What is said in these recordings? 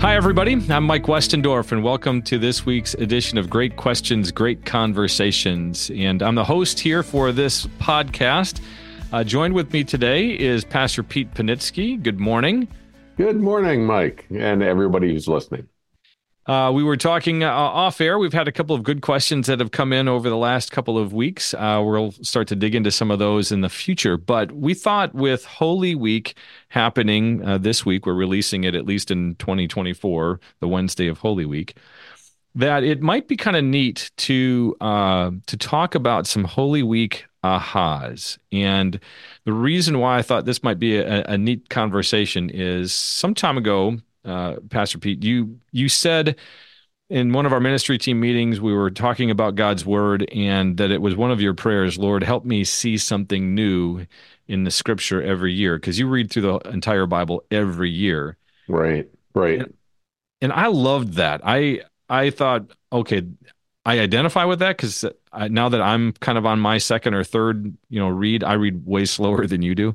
Hi, everybody. I'm Mike Westendorf, and welcome to this week's edition of Great Questions, Great Conversations. And I'm the host here for this podcast. Joined with me today is Pastor Pete Panitsky. Good morning. Good morning, Mike, and everybody who's listening. We were talking off air. We've had a couple of good questions that have come in over the last couple of weeks. We'll start to dig into some of those in the future. But we thought with Holy Week happening this week, we're releasing it at least in 2024, the Wednesday of Holy Week, that it might be kind of neat to talk about some Holy Week ahas. And the reason why I thought this might be a neat conversation is some time ago, Pastor Pete, you said in one of our ministry team meetings, we were talking about God's word and that it was one of your prayers, Lord, help me see something new in the scripture every year, because you read through the entire Bible every year. Right. And I loved that. I thought, okay, I identify with that because now that I'm kind of on my second or third, read, I read way slower than you do.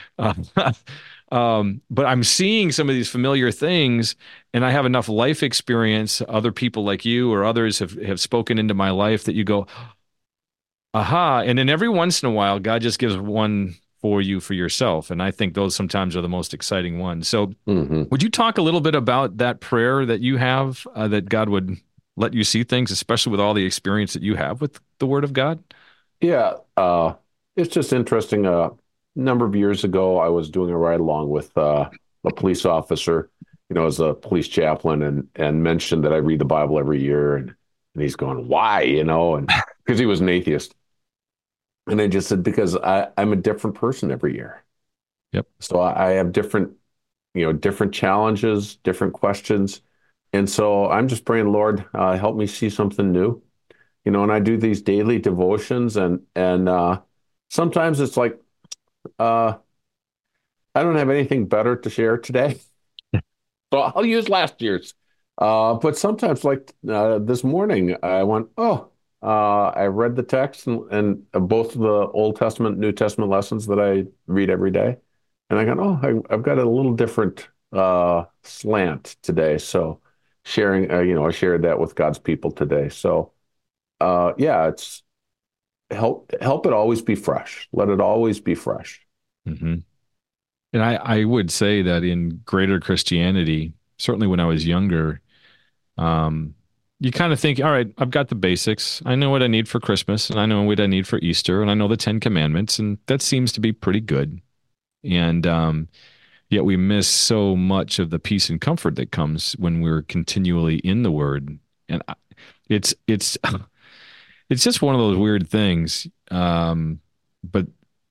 But I'm seeing some of these familiar things, and I have enough life experience. Other people like you or others have spoken into my life that you go, aha. And then every once in a while, God just gives one for you for yourself. And I think those sometimes are the most exciting ones. So would you talk a little bit about that prayer that you have, that God would let you see things, especially with all the experience that you have with the Word of God? Yeah. It's just interesting. A number of years ago, I was doing a ride along with a police officer, as a police chaplain, and mentioned that I read the Bible every year. And he's going, why, and because he was an atheist. And I just said, because I'm a different person every year. Yep. So I have different challenges, different questions. And so I'm just praying, Lord, help me see something new. And I do these daily devotions, and sometimes it's like, I don't have anything better to share today, so I'll use last year's. But sometimes, like this morning, I went, I read the text and both of the Old Testament, New Testament lessons that I read every day, and I go, I've got a little different slant today. So sharing, I shared that with God's people today. So. It's help it always be fresh. Let it always be fresh. Mm-hmm. And I would say that in greater Christianity, certainly when I was younger, you kind of think, all right, I've got the basics. I know what I need for Christmas, and I know what I need for Easter, and I know the Ten Commandments, and that seems to be pretty good. And yet we miss so much of the peace and comfort that comes when we're continually in the Word. And it's it's just one of those weird things. But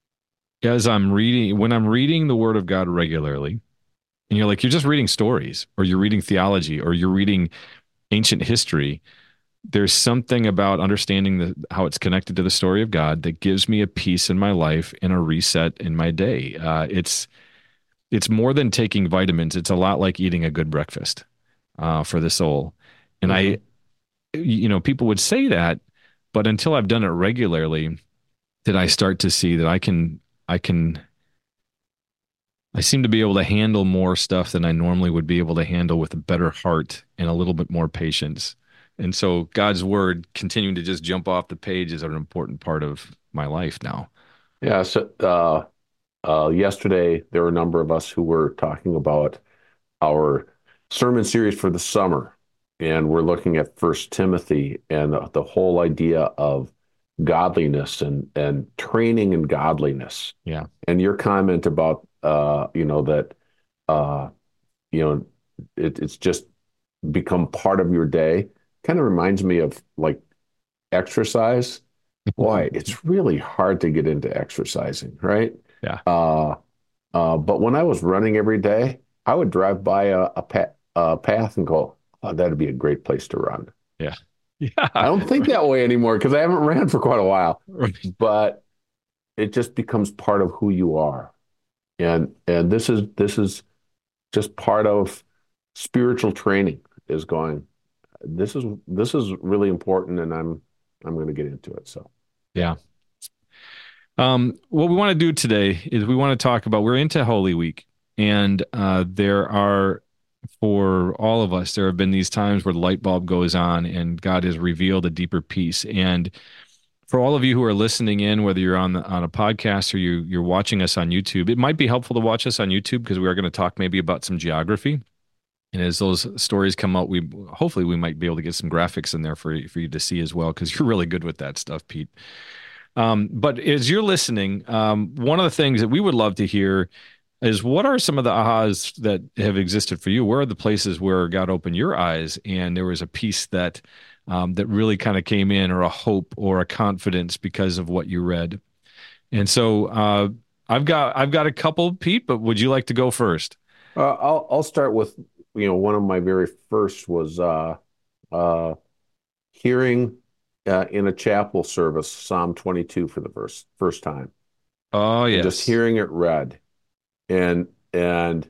when I'm reading the Word of God regularly, and you're just reading stories, or you're reading theology, or you're reading ancient history, there's something about understanding how it's connected to the story of God that gives me a peace in my life and a reset in my day. It's more than taking vitamins. It's a lot like eating a good breakfast for the soul. And people would say that, but until I've done it regularly, did I start to see that I seem to be able to handle more stuff than I normally would be able to handle with a better heart and a little bit more patience. And so God's word continuing to just jump off the page is an important part of my life now. Yeah. So yesterday, there were a number of us who were talking about our sermon series for the summer. And we're looking at First Timothy and the whole idea of godliness and training in godliness. Yeah. And your comment about that it's just become part of your day kind of reminds me of like exercise. Boy, it's really hard to get into exercising, right? Yeah. But when I was running every day, I would drive by a path and go, oh, that'd be a great place to run. Yeah. Yeah. I don't think that way anymore because I haven't ran for quite a while. Right. But it just becomes part of who you are. And this is just part of spiritual training is going, this is really important, and I'm going to get into it. So yeah. What we want to do today is we want to talk about, we're into Holy Week, and there are for all of us, there have been these times where the light bulb goes on and God has revealed a deeper peace. And for all of you who are listening in, whether you're on a podcast or you're watching us on YouTube, it might be helpful to watch us on YouTube because we are going to talk maybe about some geography. And as those stories come out, we hopefully we might be able to get some graphics in there for you to see as well, because you're really good with that stuff, Pete. But as you're listening, one of the things that we would love to hear is what are some of the ahas that have existed for you? Where are the places where God opened your eyes and there was a peace that really kind of came in, or a hope or a confidence because of what you read? And so I've got a couple, Pete, but would you like to go first? I'll start with, one of my very first was uh, hearing in a chapel service Psalm 22 for the first time, Oh, and just yes. hearing it read, and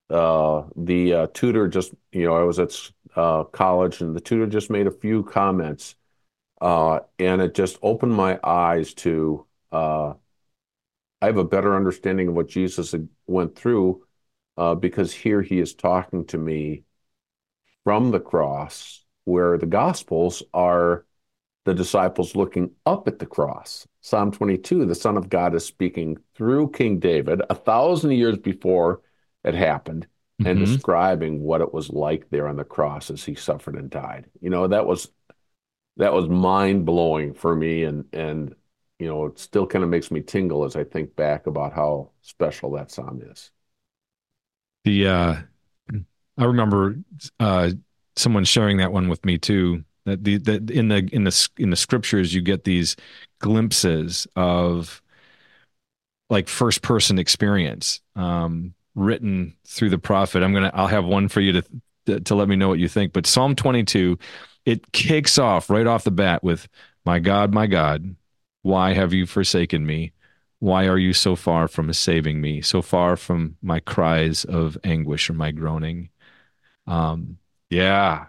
the tutor just, I was at college, and the tutor just made a few comments, and it just opened my eyes to I have a better understanding of what Jesus went through, because here he is talking to me from the cross, where the Gospels are the disciples looking up at the cross. Psalm 22, the Son of God is speaking through King David 1,000 years before it happened, and Hmm. describing what it was like there on the cross as he suffered and died. That was mind blowing for me, and it still kind of makes me tingle as I think back about how special that psalm is. The I remember uh, someone sharing that one with me too. That in the scriptures you get these glimpses of like first person experience written through the prophet. I'll have one for you to let me know what you think. But Psalm 22, it kicks off right off the bat with, my God, why have you forsaken me? Why are you so far from saving me, so far from my cries of anguish or my groaning? Um, yeah,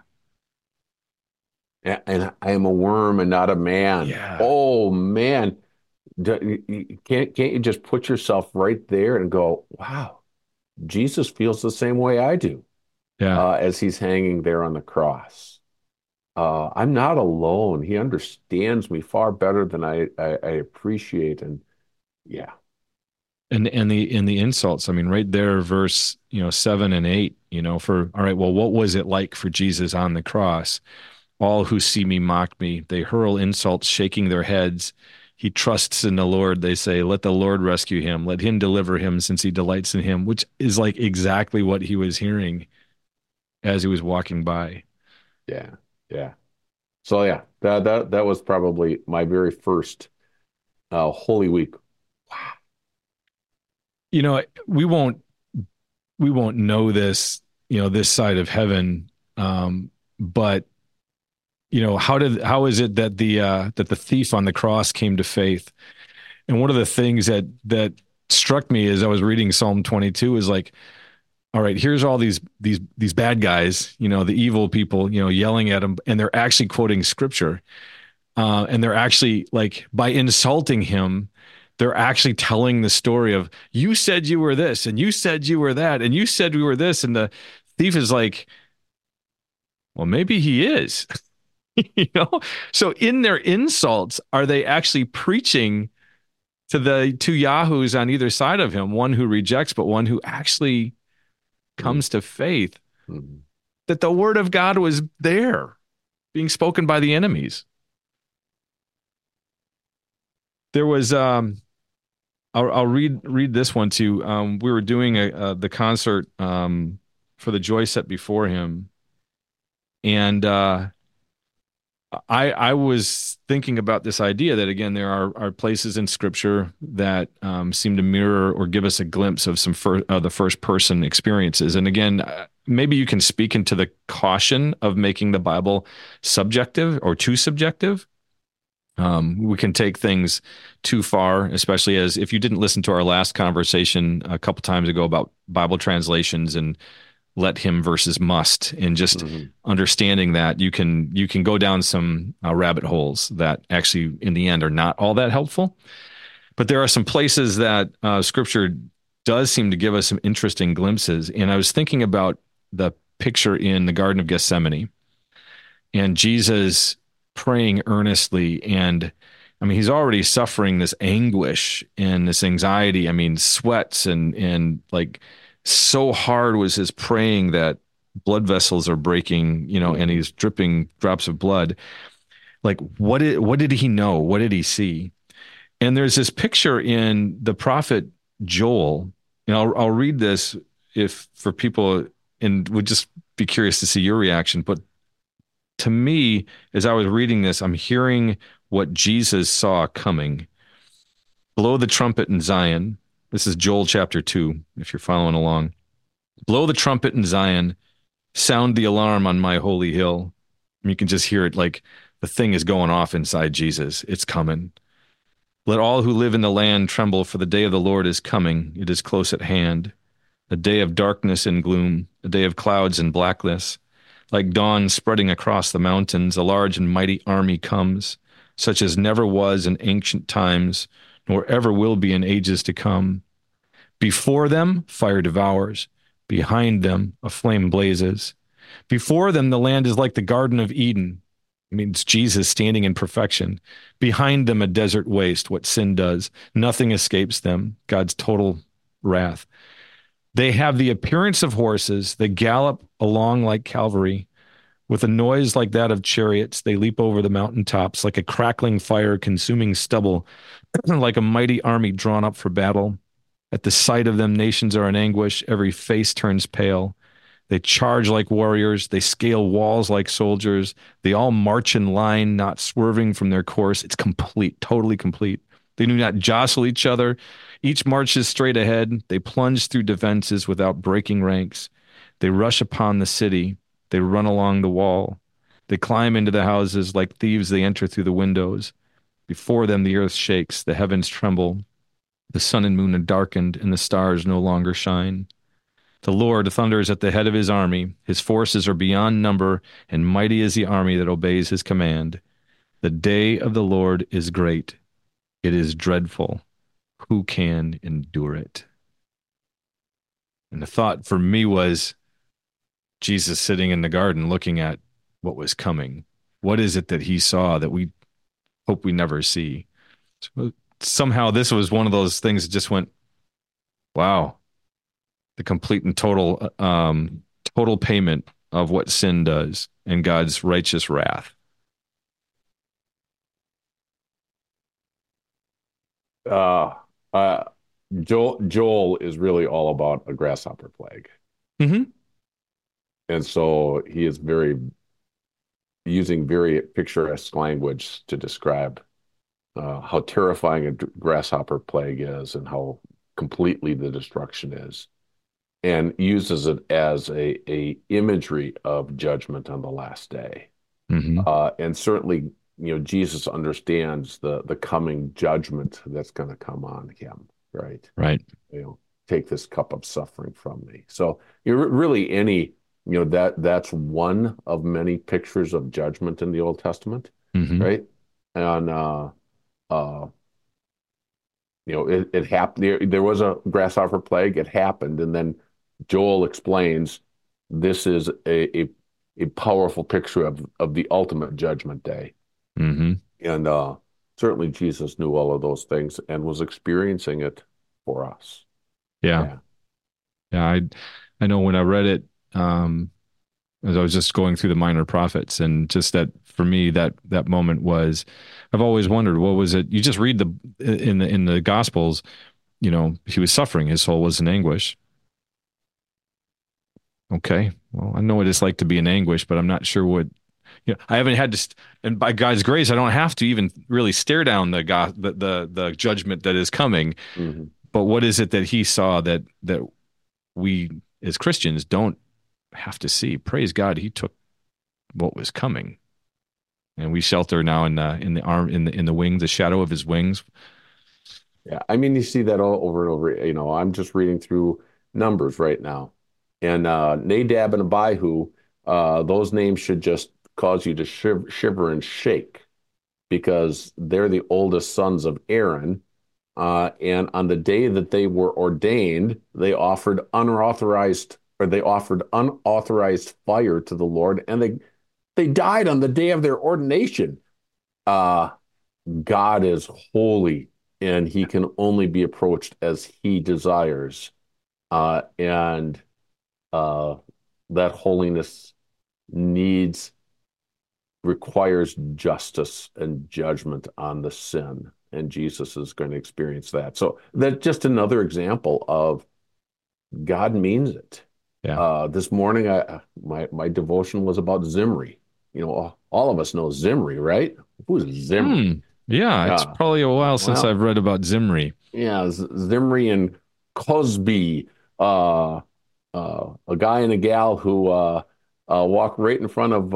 And I am a worm and not a man. yeah, Oh man, can't you just put yourself right there and go, wow, Jesus feels the same way I do, yeah. as he's hanging there on the cross. I'm not alone. He understands me far better than I appreciate. And yeah, And the insults, I mean, right there, verse 7 and 8, for all right, well, what was it like for Jesus on the cross? All who see me mock me. They hurl insults, shaking their heads. He trusts in the Lord. They say, let the Lord rescue him. Let him deliver him, since he delights in him, which is like exactly what he was hearing as he was walking by. yeah, yeah. So yeah, that was probably my very first Holy Week. Wow. You know, we won't know this, this side of heaven. But how is it that the thief on the cross came to faith? And one of the things that struck me as I was reading Psalm 22 is like, all right, here's all these bad guys, the evil people, yelling at him, and they're actually quoting scripture, and they're actually like by insulting him, they're actually telling the story of you said you were this, and you said you were that, and you said we were this, and the thief is like, well, maybe he is, you know. So in their insults, are they actually preaching to the two yahoos on either side of him, one who rejects, but one who actually Mm, comes to faith mm. that the word of God was there being spoken by the enemies? There was I'll read this one too. We were doing the concert for the Joy set before him, and I was thinking about this idea that again there are places in Scripture that seem to mirror or give us a glimpse of the first person experiences. And again, maybe you can speak into the caution of making the Bible subjective or too subjective. We can take things too far, especially as if you didn't listen to our last conversation a couple times ago about Bible translations and let him versus must, and just Mhm. understanding that you can go down some rabbit holes that actually in the end are not all that helpful. But there are some places that Scripture does seem to give us some interesting glimpses. And I was thinking about the picture in the Garden of Gethsemane and Jesus praying earnestly. And I mean, he's already suffering this anguish and this anxiety. I mean, sweats and like so hard was his praying that blood vessels are breaking, and he's dripping drops of blood. Like, what did he know? What did he see? And there's this picture in the prophet Joel, and I'll read this if for people and would just be curious to see your reaction. But to me, as I was reading this, I'm hearing what Jesus saw coming. Blow the trumpet in Zion. This is Joel chapter 2, if you're following along. Blow the trumpet in Zion, sound the alarm on my holy hill. And you can just hear it like the thing is going off inside Jesus. It's coming. Let all who live in the land tremble, for the day of the Lord is coming. It is close at hand. A day of darkness and gloom, a day of clouds and blackness. Like dawn spreading across the mountains, a large and mighty army comes, such as never was in ancient times, nor ever will be in ages to come. Before them, fire devours. Behind them, a flame blazes. Before them, the land is like the Garden of Eden. I mean, it's Jesus standing in perfection. Behind them, a desert waste, what sin does. Nothing escapes them, God's total wrath. They have the appearance of horses. They gallop along like cavalry. With a noise like that of chariots, they leap over the mountaintops like a crackling fire consuming stubble, like a mighty army drawn up for battle. At the sight of them, nations are in anguish. Every face turns pale. They charge like warriors. They scale walls like soldiers. They all march in line, not swerving from their course. It's complete, totally complete. They do not jostle each other. Each marches straight ahead. They plunge through defenses without breaking ranks. They rush upon the city. They run along the wall. They climb into the houses like thieves. They enter through the windows. Before them, the earth shakes. The heavens tremble. The sun and moon are darkened, and the stars no longer shine. The Lord thunders at the head of his army. His forces are beyond number, and mighty is the army that obeys his command. The day of the Lord is great. It is dreadful. Who can endure it? And the thought for me was Jesus sitting in the garden looking at what was coming. What is it that he saw that we hope we never see? So somehow this was one of those things that just went, wow, the complete and total payment of what sin does and God's righteous wrath. Uh, uh, Joel is really all about a grasshopper plague. Mm-hmm. And so he is using very picturesque language to describe how terrifying a grasshopper plague is and how completely the destruction is, and uses it as a imagery of judgment on the last day. Mm-hmm. And certainly, Jesus understands the coming judgment that's going to come on him, right? Right. Take this cup of suffering from me. So you're really that's one of many pictures of judgment in the Old Testament, Mm-hmm. right? And it happened. There was a grasshopper plague. It happened, and then Joel explains this is a powerful picture of the ultimate judgment day. Mm-hmm. And certainly Jesus knew all of those things and was experiencing it for us. Yeah. Yeah. I know when I read it, as I was just going through the minor prophets, and just that for me, that moment was, I've always wondered, what was it? You just read in the Gospels, he was suffering. His soul was in anguish. Okay. Well, I know what it's like to be in anguish, but I'm not sure what, I haven't had to, and by God's grace, I don't have to even really stare down the judgment that is coming. Mm-hmm. But what is it that he saw that we as Christians don't have to see? Praise God, he took what was coming, and we shelter now in the wings, the shadow of his wings. Yeah, I mean, you see that all over and over. I'm just reading through Numbers right now, and Nadab and Abihu, those names should just cause you to shiver and shake, because they're the oldest sons of Aaron. And on the day that they were ordained, they offered or they offered unauthorized fire to the Lord, and they died on the day of their ordination. Uh, God is holy, and he can only be approached as he desires. And uh, that holiness needs requires justice and judgment on the sin. And Jesus is going to experience that. So that's just another example of God means it. Yeah. This morning, my devotion was about Zimri. You know, all of us know Zimri, right? Who's Hmm. Zimri? Yeah, it's Yeah. probably a while since Well, I've read about Zimri. yeah, Zimri and Cosby, a guy and a gal who walk right in front of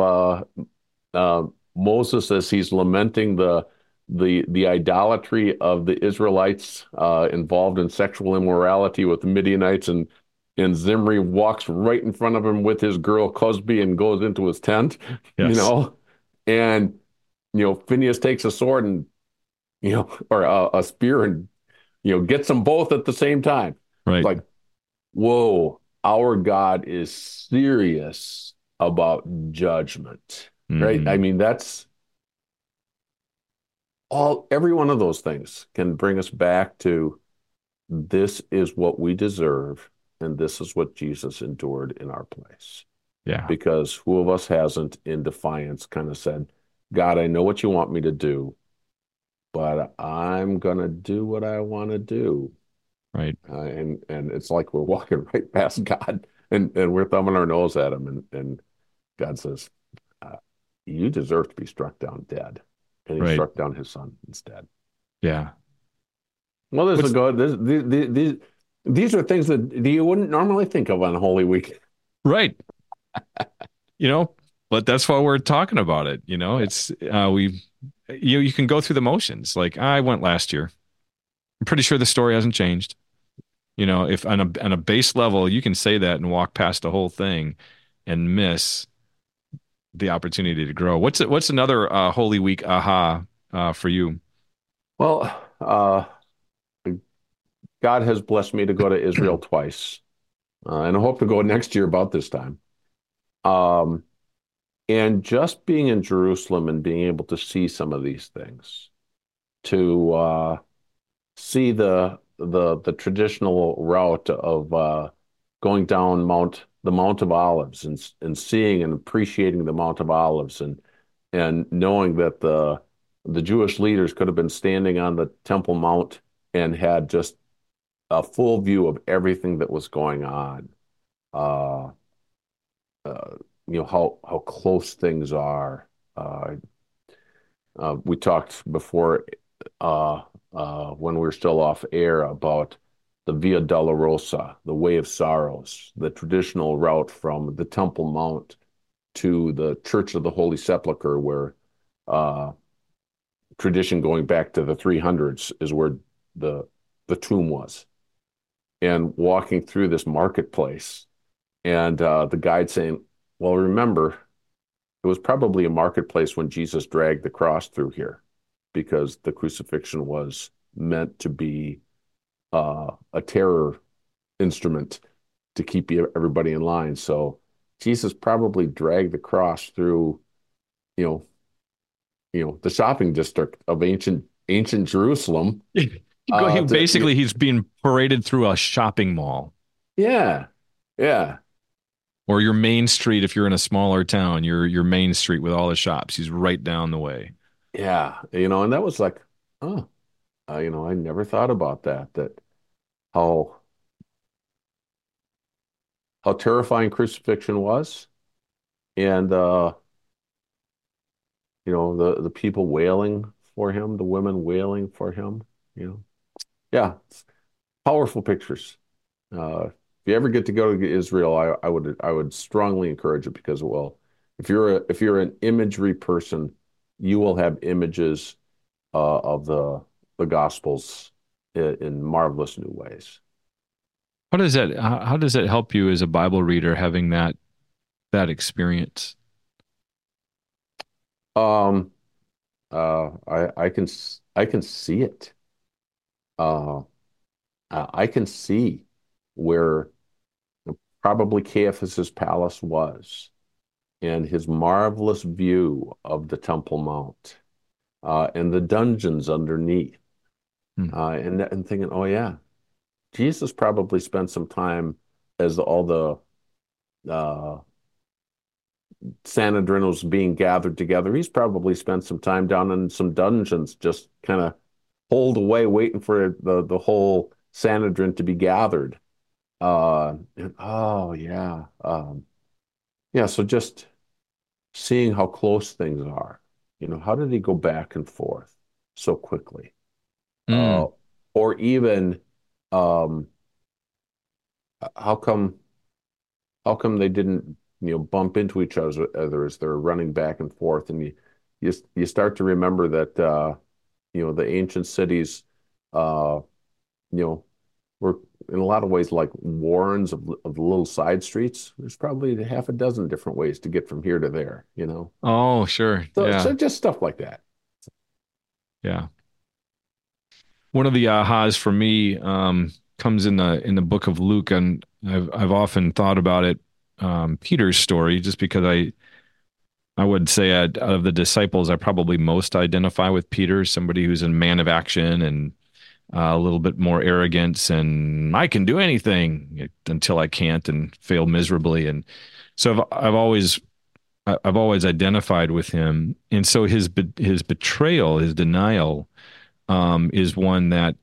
Moses as he's lamenting the idolatry of the Israelites involved in sexual immorality with the Midianites, and Zimri walks right in front of him with his girl Cosby and goes into his tent, you Yes. know, and Phineas takes a sword and or a spear and gets them both at the same time. Right. Like, whoa, our God is serious about judgment, right? I Hmm. mean, that's every one of those things can bring us back to this is what we deserve, and this is what Jesus endured in our place. Yeah. Because who of us hasn't, in defiance, kind of said, God, I know what you want me to do, but I'm going to do what I want to do. Right. And it's like we're walking right past God and we're thumbing our nose at him. And God says, uh, you deserve to be struck down dead. And he Right. struck down his son instead. Yeah. Well, this is What's good. These are things that you wouldn't normally think of on Holy Week. right? You know, but that's why we're talking about it. It's you can go through the motions. Like I went last year. I'm pretty sure the story hasn't changed. If on a base level you can say that and walk past the whole thing and miss the opportunity to grow. What's another Holy Week aha for you? Well, God has blessed me to go to Israel twice, and I hope to go next year about this time. Um, and just being in Jerusalem and being able to see some of these things, to see the traditional route of going down the Mount of Olives and seeing and appreciating the Mount of Olives and knowing that the Jewish leaders could have been standing on the Temple Mount and had just a full view of everything that was going on. Uh, how close things are. Uh, we talked before uh, when we were still off air about the Via Dolorosa, the Way of Sorrows, the traditional route from the Temple Mount to the Church of the Holy Sepulchre, where uh, tradition going back to the 300s is where the the tomb was, and walking through this marketplace, and the guide saying, "Well, remember, it was probably a marketplace when Jesus dragged the cross through here, because the crucifixion was meant to be a terror instrument to keep everybody in line. So Jesus probably dragged the cross through, you know, the shopping district of ancient Jerusalem. Basically he's being paraded through a shopping mall Yeah, yeah, or your main street if you're in a smaller town, your main street with all the shops. He's right down the way. yeah. And that was like, oh, I never thought about that. That how how terrifying crucifixion was, and the people wailing for him, the women wailing for him. Yeah, powerful pictures. If you ever get to go to Israel, I would strongly encourage it, because, well, if you're an imagery person, you will have images of the Gospels in marvelous new ways. How does that help you as a Bible reader having that experience? Um, I can see it. I can see where probably Caiaphas's palace was, and his marvelous view of the Temple Mount, and the dungeons underneath, Hmm. and thinking, oh yeah, Jesus probably spent some time as all the Sanhedrin was being gathered together. He's probably spent some time down in some dungeons, just kind of holed away, waiting for the whole Sanhedrin to be gathered. Oh yeah, yeah. So just seeing how close things are. How did he go back and forth so quickly? Uh, Mm. or even, um, how come they didn't bump into each other as they're running back and forth, and you start to remember that the ancient cities uh, you know were in a lot of ways like warrens of little side streets. There's probably half a dozen different ways to get from here to there. Oh, sure. So Yeah. just stuff like that. Yeah. One of the ahas for me comes in the book of Luke, and I've often thought about it, Peter's story, just because I would say out of the disciples, I probably most identify with Peter, somebody who's a man of action and a little bit more arrogance, and I can do anything until I can't and fail miserably. And so I've always identified with him, and so his betrayal, his denial, is one that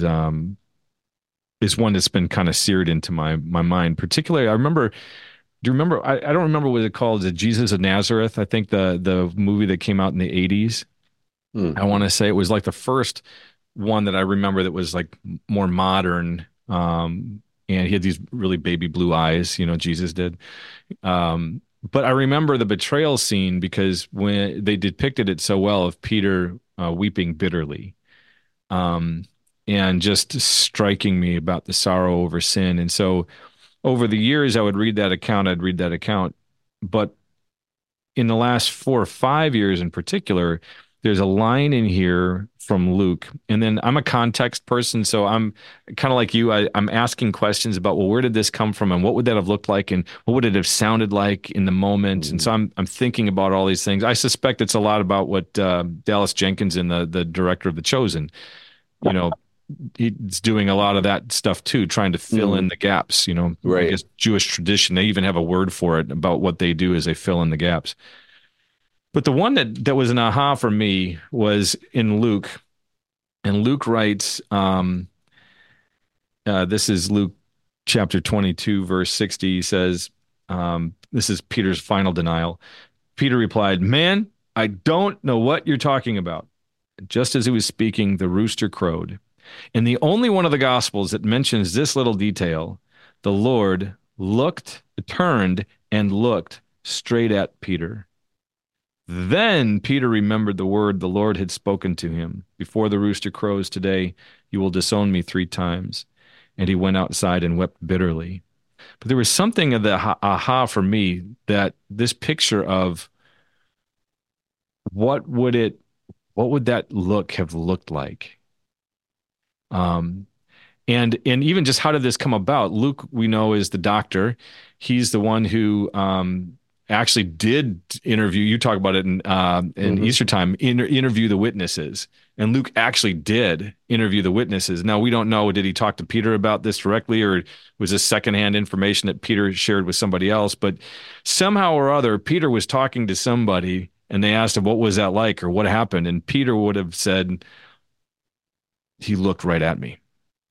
is one that's been kind of seared into my mind. Particularly, I remember. Do you remember? I don't remember what it called. The Jesus of Nazareth. I think the movie that came out in the 80s. Hmm. I want to say it was like the first one that I remember that was like more modern. And he had these really baby blue eyes, Jesus did. But I remember the betrayal scene because when they depicted it so well of Peter weeping bitterly, um, and just striking me about the sorrow over sin. And so over the years, I would read that account. I'd read that account, but in the last 4 or 5 years in particular, there's a line in here from Luke. And then I'm a context person, so I'm kind of like you. I'm asking questions about, well, where did this come from, and what would that have looked like, and what would it have sounded like in the moment? And Hmm. so I'm thinking about all these things. I suspect it's a lot about what Dallas Jenkins, and the director of The Chosen, you know, he's doing a lot of that stuff too, trying to fill in Hmm. the gaps. I Right. guess Jewish tradition, they even have a word for it about what they do is they fill in the gaps. But the one that was an aha for me was in Luke, and Luke writes, this is Luke chapter 22, verse 60. He says, this is Peter's final denial. Peter replied, "Man, I don't know what you're talking about." Just as he was speaking, the rooster crowed. And the only one of the Gospels that mentions this little detail, the Lord turned and looked straight at Peter. Then Peter remembered the word the Lord had spoken to him. Before the rooster crows today, you will disown me 3 times. And he went outside and wept bitterly. But there was something of the aha for me, that this picture of what would it, what would that look have looked like? Um, and even just how did this come about? Luke, we know, is the doctor. He's the one who actually did interview. You talk about it in Hmm. Easter time. Interview the witnesses, and Luke actually did interview the witnesses. Now we don't know, did he talk to Peter about this directly, or was this secondhand information that Peter shared with somebody else? But somehow or other, Peter was talking to somebody, and they asked him, "What was that like?" or "What happened?" And Peter would have said, "He looked right at me."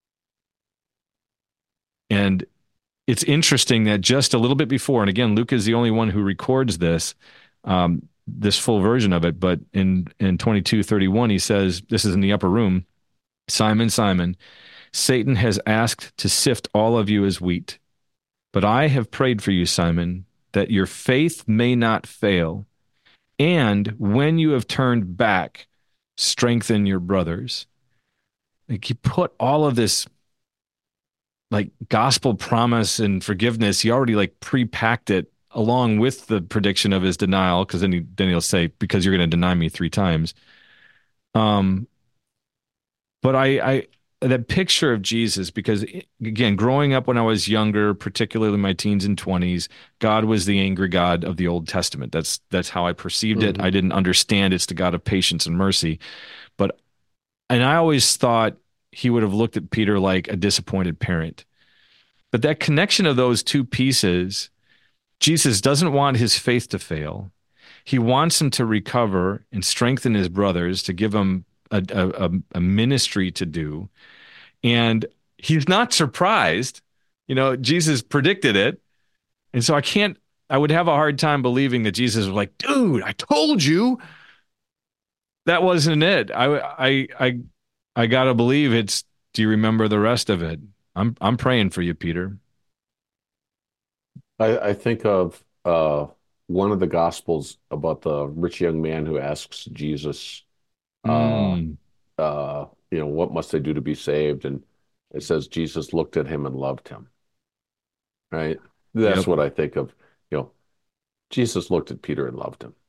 And it's interesting that just a little bit before, and again, Luke is the only one who records this full version of it. But in 22:31, he says, this is in the upper room, "Simon, Simon, Satan has asked to sift all of you as wheat. But I have prayed for you, Simon, that your faith may not fail. And when you have turned back, strengthen your brothers." Like, he put all of this like gospel promise and forgiveness. He already like pre-packed it along with the prediction of his denial, because then he'll say, "Because you're going to deny me 3 times." Um, but that picture of Jesus, because again, growing up when I was younger, particularly my teens and 20s, God was the angry God of the Old Testament. That's how I perceived it. I Hmm. didn't understand it's the God of patience and mercy. But and I always thought he would have looked at Peter like a disappointed parent. But that connection of those two pieces, Jesus doesn't want his faith to fail. He wants him to recover and strengthen his brothers to give him a ministry to do. And he's not surprised. Jesus predicted it. And so I would have a hard time believing that Jesus was like, dude, I told you that wasn't it. I gotta believe it's, do you remember the rest of it? I'm praying for you, Peter. I think of one of the Gospels about the rich young man who asks Jesus, uh, Mm, what must I do to be saved? And it says Jesus looked at him and loved him, right? That's yep. what I think of. You know, Jesus looked at Peter and loved him.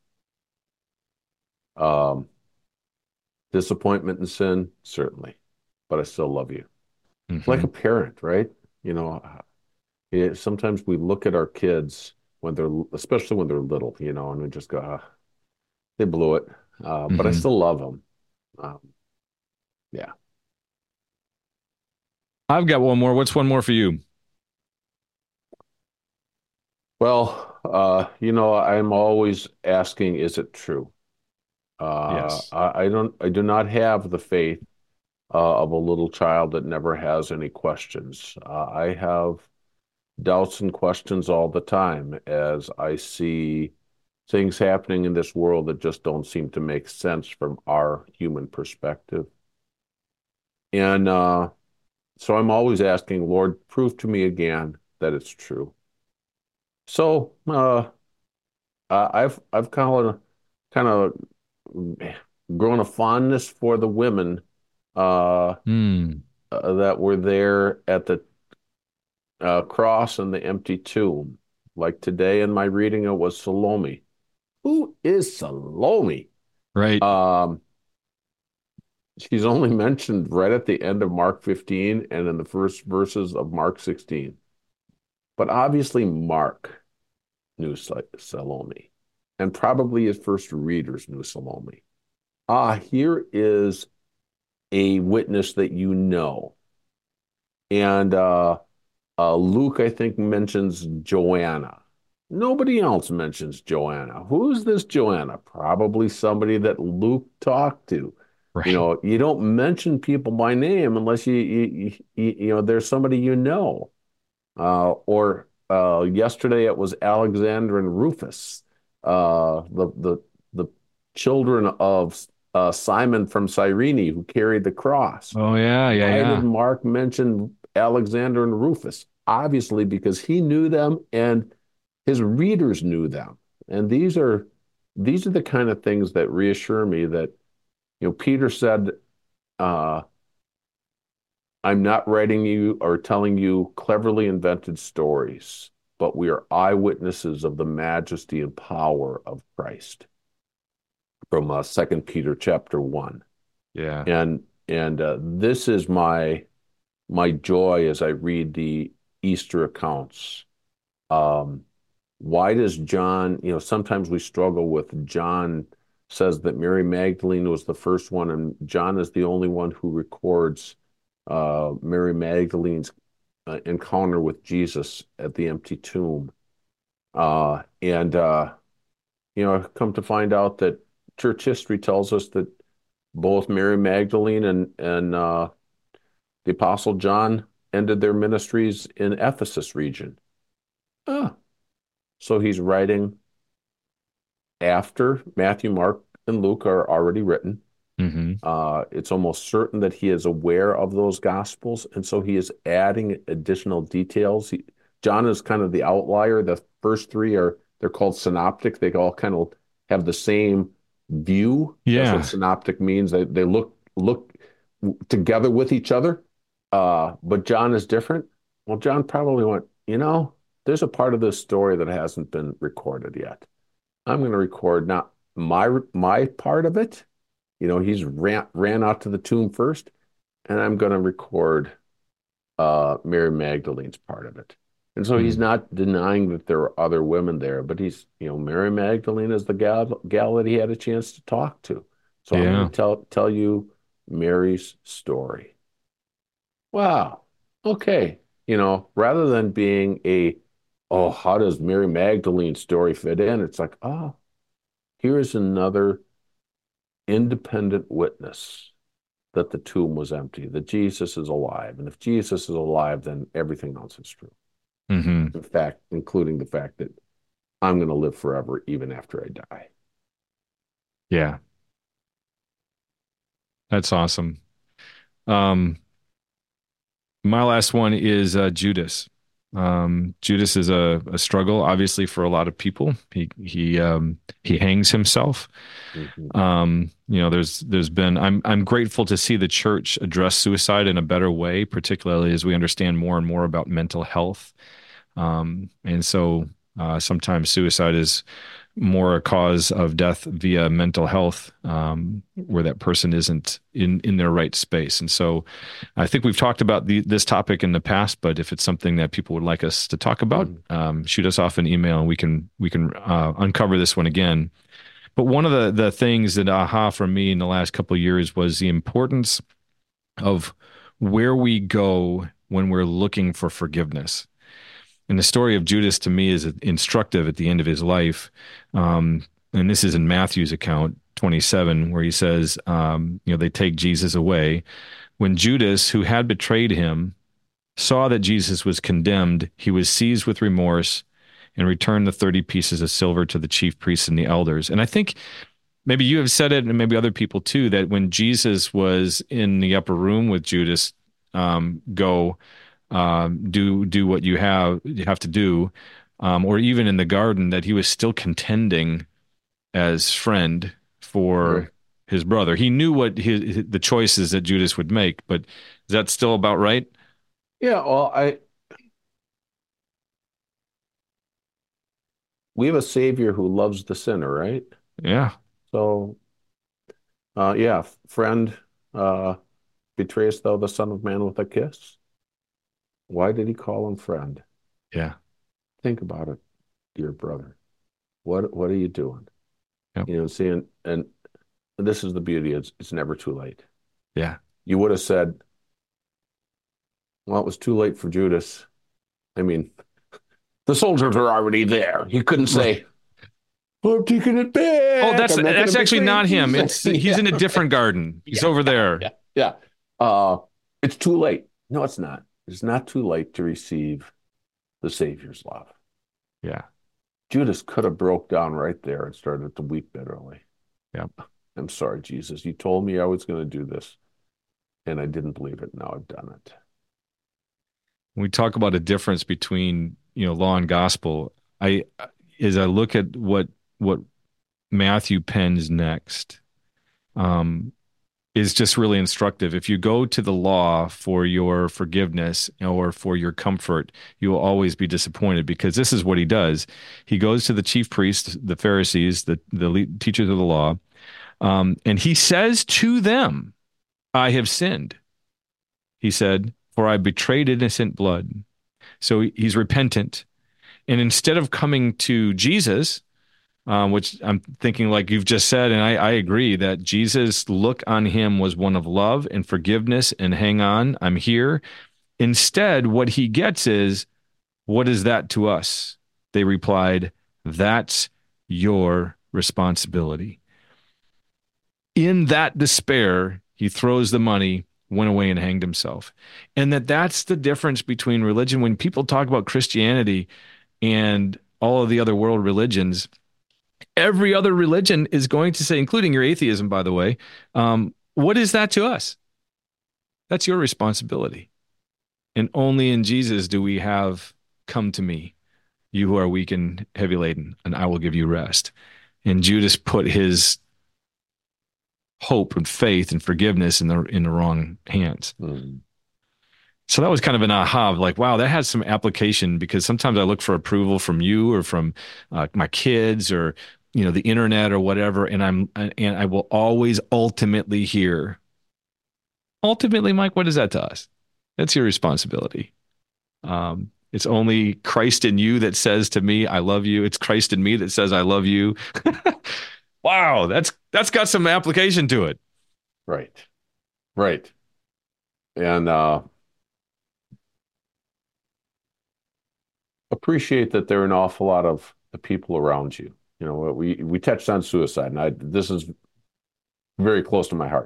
Um, Disappointment and sin, certainly, but I still love you. Like Hmm. a parent, right? You know, sometimes we look at our kids when especially when they're little, and we just go, they blew it. But I Hmm. still love them. Um, yeah. I've got one more. What's one more for you? Well, I'm always asking, is it true? Yes. I do not have the faith of a little child that never has any questions. I have doubts and questions all the time as I see things happening in this world that just don't seem to make sense from our human perspective. And so I'm always asking, Lord, prove to me again that it's true. So I've kind of grown a fondness for the women uh, Hmm. that were there at the cross and the empty tomb. Like today in my reading, it was Salome. Who is Salome? Right. Um, she's only mentioned right at the end of Mark 15 and in the first verses of Mark 16. But obviously, Mark knew Salome, and probably his first readers knew Salome. Here is a witness that you know. And Luke, I think, mentions Joanna. Nobody else mentions Joanna. Who's this Joanna? Probably somebody that Luke talked to. Right. You don't mention people by name unless there's somebody you know. Or yesterday it was Alexander and Rufus, the children of Simon from Cyrene who carried the cross. Oh yeah, yeah, Why did yeah. Mark mention Alexander and Rufus? Obviously, because he knew them and his readers knew them. And these are the kind of things that reassure me that, Peter said, uh, I'm not writing you or telling you cleverly invented stories, but we are eyewitnesses of the majesty and power of Christ from 2 Peter chapter 1. Yeah. And this is my joy as I read the Easter accounts. Um, why does John, sometimes we struggle with John says that Mary Magdalene was the first one, and John is the only one who records Mary Magdalene's encounter with Jesus at the empty tomb. And come to find out that church history tells us that both Mary Magdalene and the Apostle John ended their ministries in Ephesus region. Ah, so he's writing after Matthew, Mark, and Luke are already written. Hmm. It's almost certain that he is aware of those gospels, and so he is adding additional details. John is kind of the outlier. The first three they're called synoptic. They all kind of have the same view. That's what Yeah. synoptic means. They look together with each other. But John is different. Well, John probably went, there's a part of this story that hasn't been recorded yet. I'm going to record not my part of it. He's ran out to the tomb first. and I'm going to record Mary Magdalene's part of it. And so he's Mm. not denying that there are other women there, but he's, Mary Magdalene is the gal that he had a chance to talk to. So I'm going Yeah. to tell you Mary's story. Wow. Okay. Rather than being oh, how does Mary Magdalene's story fit in? It's like, oh, here's another independent witness that the tomb was empty, that Jesus is alive. And if Jesus is alive, then everything else is true. Hmm. In fact, including the fact that I'm going to live forever even after I die. Yeah. That's awesome. Um, my last one is Judas. Judas is a struggle, obviously, for a lot of people. He hangs himself. Mhm. There's been I'm grateful to see the church address suicide in a better way, particularly as we understand more and more about mental health. And so sometimes suicide is more a cause of death via mental health, where that person isn't in their right space. And so I think we've talked about this topic in the past, but if it's something that people would like us to talk about, Mhm. shoot us off an email and we can uncover this one again. But one of the things that aha for me in the last couple of years was the importance of where we go when we're looking for forgiveness. And the story of Judas to me is instructive at the end of his life. And this is in Matthew's account 27, where he says, they take Jesus away. When Judas, who had betrayed him, saw that Jesus was condemned, he was seized with remorse and returned the 30 pieces of silver to the chief priests and the elders. And I think maybe you have said it, and maybe other people too, that when Jesus was in the upper room with Judas, go do what you have to do, or even in the garden, that he was still contending as friend for Right. his brother. He knew what the choices that Judas would make, but is that still about right? Yeah, well, we have a savior who loves the sinner, right? Yeah, So, yeah, friend, uh, betrayest thou the Son of Man with a kiss? Why did he call him friend? yeah, Think about it, dear brother. What are you doing? yeah, Seeing, and this is the beauty, it's never too late. yeah. You would have said, well, it was too late for Judas. I mean, the soldiers are already there. He couldn't say, I'm taking it Oh, back. that's I'm not going to that's actually betray not him. Jesus. He's Yeah, in a different right. garden. He's Yeah, over yeah, there. yeah, yeah. Uh, it's too late. No, it's not. It's not too late to receive the Savior's love. Yeah, Judas could have broke down right there and started to weep bitterly. yeah. I'm sorry, Jesus. You told me I was going to do this, and I didn't believe it. Now I've done it. When we talk about a difference between law and gospel, I as I look at what Matthew pens next, um, is just really instructive. If you go to the law for your forgiveness or for your comfort, you will always be disappointed, because this is what he does. He goes to the chief priests, the Pharisees, the teachers of the law, and he says to them, I have sinned. He said, for I betrayed innocent blood. So he's repentant. And instead of coming to Jesus, which I'm thinking, like you've just said, and I agree that Jesus' look on him was one of love and forgiveness and hang on, I'm here. Instead, what he gets is, what is that to us? They replied, that's your responsibility. In that despair, he throws the money, went away and hanged himself. And that's the difference between religion. When people talk about Christianity and all of the other world religions, every other religion is going to say, including your atheism, by the way, what is that to us? That's your responsibility. And only in Jesus do we have, come to me, you who are weak and heavy laden, and I will give you rest. And Judas put his hope and faith and forgiveness in the wrong hands. Mm. So that was kind of an aha of like, wow, that has some application, because sometimes I look for approval from you or from my kids or the internet or whatever, and I will always ultimately hear, ultimately, Mike, what is that to us? That's your responsibility. It's only Christ in you that says to me, I love you. It's Christ in me that says, I love you. Wow, that's got some application to it. Right. Right. And appreciate that there are an awful lot of the people around you. You know, we touched on suicide, and this is very close to my heart.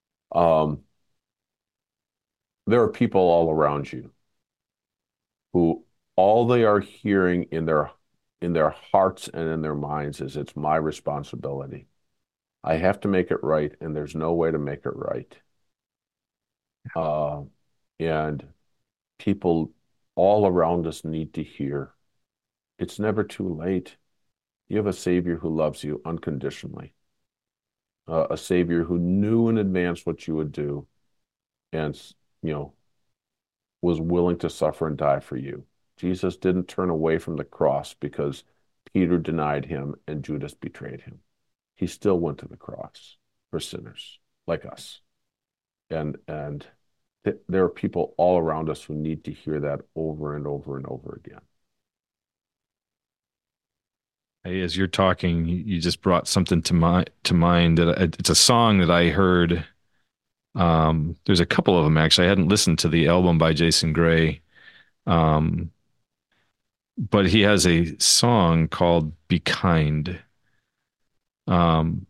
There are people all around you who all they are hearing in their hearts and in their minds is, it's my responsibility. I have to make it right, and there's no way to make it right. And people all around us need to hear, it's never too late. You have a Savior who loves you unconditionally, a Savior who knew in advance what you would do, and was willing to suffer and die for you. Jesus didn't turn away from the cross because Peter denied him and Judas betrayed him. He still went to the cross for sinners like us. And there are people all around us who need to hear that over and over and over again. Hey, as you're talking, you just brought something to mind that it's a song that I heard. There's a couple of them, actually. I hadn't listened to the album by Jason Gray. But he has a song called Be Kind. And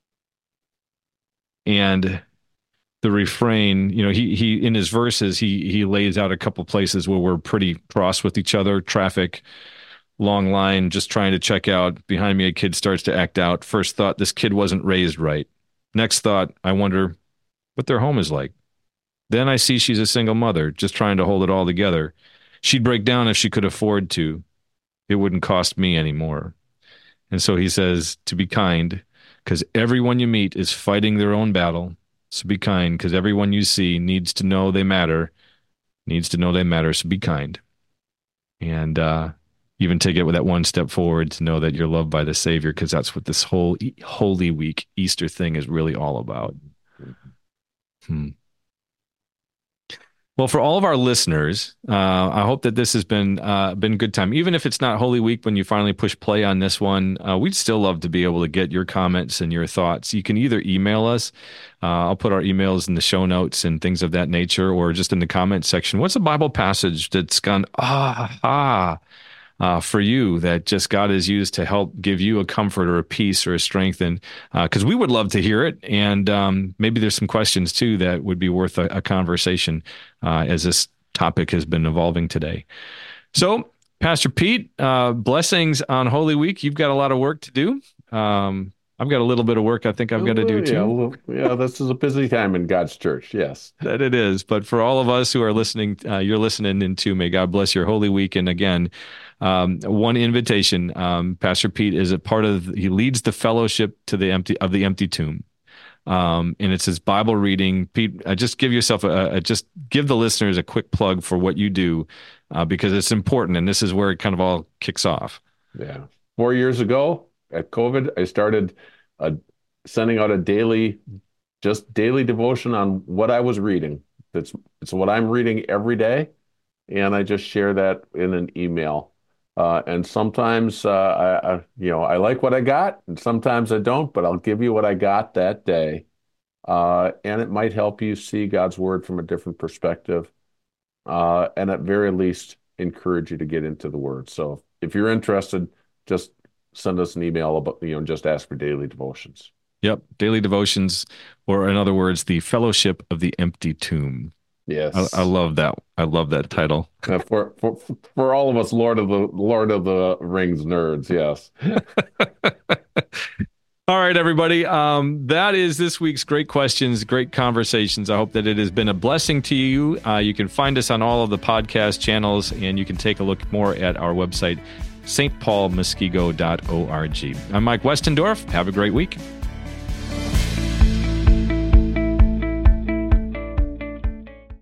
the refrain, he in his verses, he lays out a couple places where we're pretty cross with each other. Traffic, long line, just trying to check out. Behind me, a kid starts to act out. First thought, this kid wasn't raised right. Next thought, I wonder what their home is like. Then I see she's a single mother, just trying to hold it all together. She'd break down if she could afford to. It wouldn't cost me anymore. And so he says to be kind, because everyone you meet is fighting their own battle. So be kind, because everyone you see needs to know they matter. So be kind. And even take it with that one step forward to know that you're loved by the Savior, because that's what this whole Holy Week, Easter thing is really all about. Well, for all of our listeners, I hope that this has been a good time. Even if it's not Holy Week when you finally push play on this one, we'd still love to be able to get your comments and your thoughts. You can either email us. I'll put our emails in the show notes and things of that nature, or just in the comment section. What's a Bible passage that's gone, for you, that just God has used to help give you a comfort or a peace or a strength? And because we would love to hear it. And maybe there's some questions too that would be worth a conversation as this topic has been evolving today. So Pastor Pete, blessings on Holy Week. You've got a lot of work to do. I've got a little bit of work I think I've got to do too. Yeah, this is a busy time in God's church. Yes, that it is. But for all of us who are listening, you're listening into, may God bless your Holy Week. And again, one invitation, Pastor Pete is a part of, he leads the fellowship to the empty tomb. And it's his Bible reading. Pete, just give yourself just give the listeners a quick plug for what you do, because it's important. And this is where it kind of all kicks off. Yeah. 4 years ago at COVID, I started sending out a daily devotion on what I was reading. It's what I'm reading every day. And I just share that in an email. And sometimes I like what I got, and sometimes I don't, but I'll give you what I got that day. And it might help you see God's word from a different perspective. And at very least, encourage you to get into the word. So if you're interested, just send us an email about, just ask for daily devotions. Yep. Daily devotions, or in other words, the Fellowship of the Empty Tomb. Yes. I love that. I love that title. For all of us Lord of the Rings nerds, yes. All right, everybody. That is this week's great questions, great conversations. I hope that it has been a blessing to you. You can find us on all of the podcast channels, and you can take a look more at our website, stpaulmuskego.org. I'm Mike Westendorf. Have a great week.